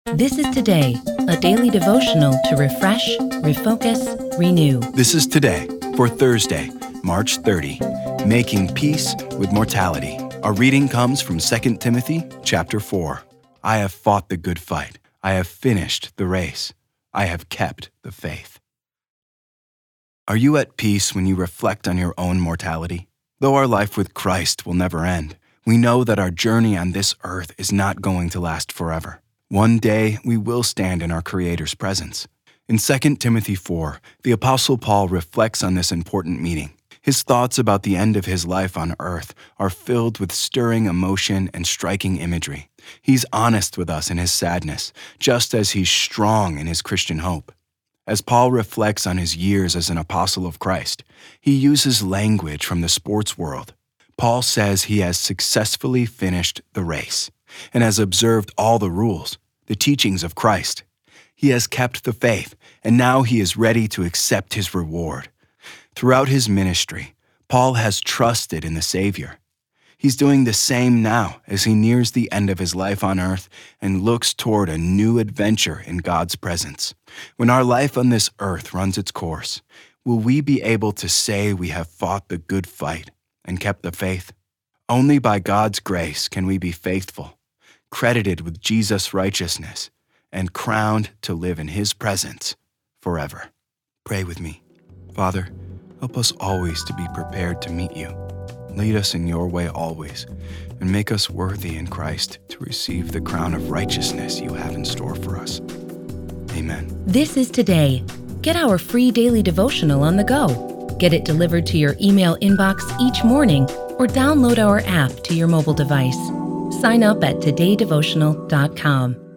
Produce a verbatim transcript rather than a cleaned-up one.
This is Today, a daily devotional to refresh, refocus, renew. This is Today for Thursday, March thirtieth, Making Peace with Mortality. Our reading comes from Second Timothy chapter four. I have fought the good fight. I have finished the race. I have kept the faith. Are you at peace when you reflect on your own mortality? Though our life with Christ will never end, we know that our journey on this earth is not going to last forever. One day, we will stand in our Creator's presence. In Second Timothy four, the Apostle Paul reflects on this important meeting. His thoughts about the end of his life on earth are filled with stirring emotion and striking imagery. He's honest with us in his sadness, just as he's strong in his Christian hope. As Paul reflects on his years as an apostle of Christ, he uses language from the sports world. Paul says he has successfully finished the race and has observed all the rules, the teachings of Christ. He has kept the faith, and now he is ready to accept his reward. Throughout his ministry, Paul has trusted in the Savior. He's doing the same now as he nears the end of his life on earth and looks toward a new adventure in God's presence. When our life on this earth runs its course, will we be able to say we have fought the good fight and kept the faith? Only by God's grace can we be faithful, credited with Jesus' righteousness, and crowned to live in his presence forever. Pray with me. Father, help us always to be prepared to meet you. Lead us in your way always, and make us worthy in Christ to receive the crown of righteousness you have in store for us. Amen. This is Today. Get our free daily devotional on the go. Get it delivered to your email inbox each morning or download our app to your mobile device. Sign up at today devotional dot com.